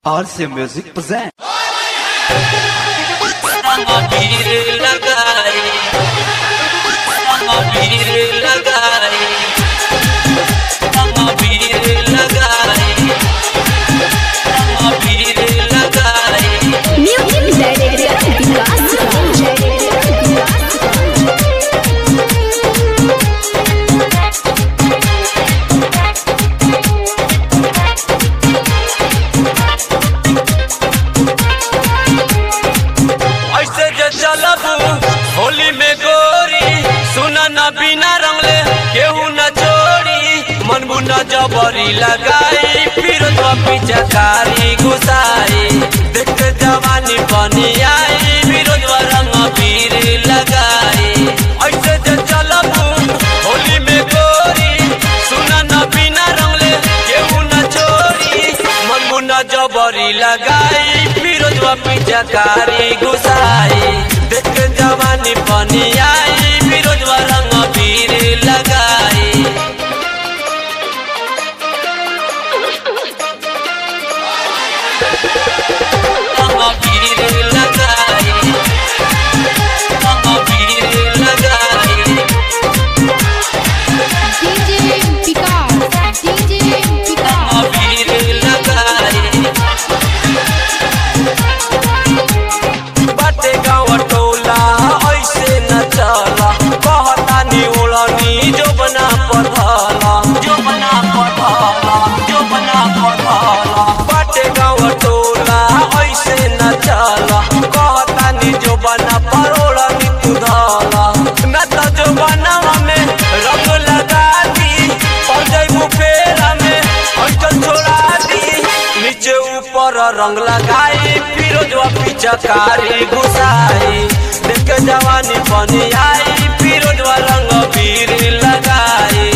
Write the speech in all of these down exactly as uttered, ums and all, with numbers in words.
R C Music present. Holi में गोरी सुना न बिना रंगले केहू न छोड़ी मनबू न जबरी लगाई फिर तो पिचकारी घुसाई देख जवानी बनी आई विरोध रंग पीर लगाई ऐसे जे चलबू होली में गोरी सुना न बिना रंगले केहू न छोड़ी मनबू न जबरी लगाई फिर तो पिचकारी घुसाई देख जवानी बनी आई विरोध रंग पीर लगाई रंग पीर लगाई रंग पीर लगाई डीजे विकास डीजे विकास रंग पीर लगाई बाटे गाँव टोला ऐसे न चला कहता नी उड़नी जो बना पथला जो बना पथला जो बना पथला बाटे गाँव टोला ऐसे न चला कहता नी जो बना परोड़नी तुधला न तो जो बनावा में रंग लगा दी और जैबू फेरा में अंचल छोड़ा दी नीचे ऊपर रंग लगाई फिर जो पिचकारी घुसाई देख जवानी बनी आई फिर जो रंग पीर लगाई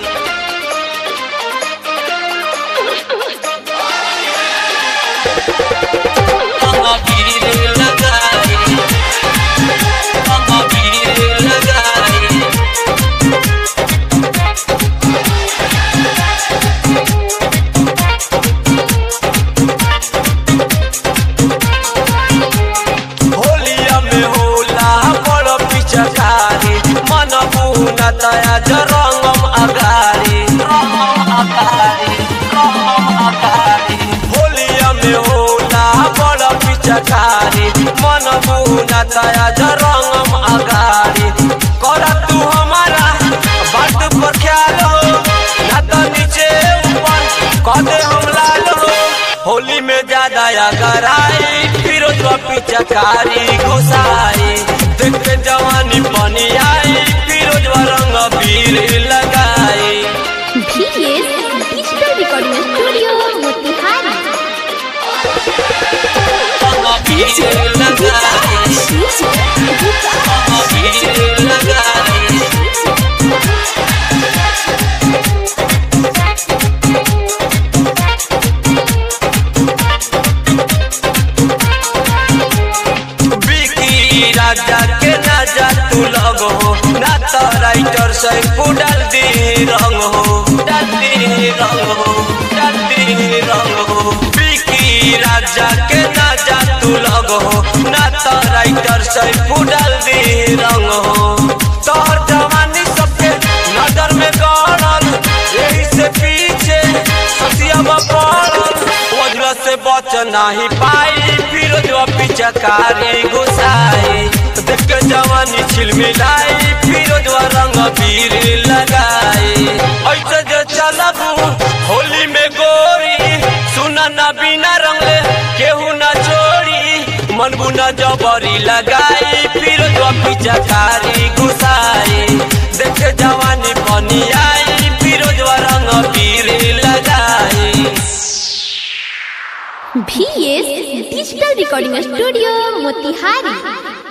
रंग पीर लगाई रंग पीर लगाई होलिया में होला बड़ पिचकारी मन बुना तया रंगम अगारी रंगम अगारी रंगम अगारी होलिया में होला बड़ पिचकारी मन बुना तया रंगम अगारी कर तू हमारा बात पर ख्याल हो ना तो नीचे ऊपर कदे हम लाल हो होली में ज्यादा अगर आई फिर तो पिचकारी घुसाई देख जवानी बनी आई फिर रंग पीर लगाई V S digital recording studio Motihari रंग पीर लगाई रंग पीर लगाई राजा के ना जा तू लग हो ना तो राइटर से डाल दी रंग हो डाल दी रंग हो डाल दी रंग हो बिकी राजा के ना जा तू लग हो ना तो राइटर से डाल दी रंग हो तोहर जवानी सबके नजर में गड़ल यही से पीछे ससिया पड़ल वजह से बच नहीं पाई फिर जो पिचकारी घुसाई देख जवानी छिलमिलाई फिर जो रंग पीर लगाई ऐसे जो चलबू होली में गोरी सुना न बिना रंगले केहू न छोड़ी मनबू न जबरी लगाई फिर जो पिचकारी घुसाई देख जवानी बनी आई फिर जो रंग पीर लगाई V S digital recording studio Motihari.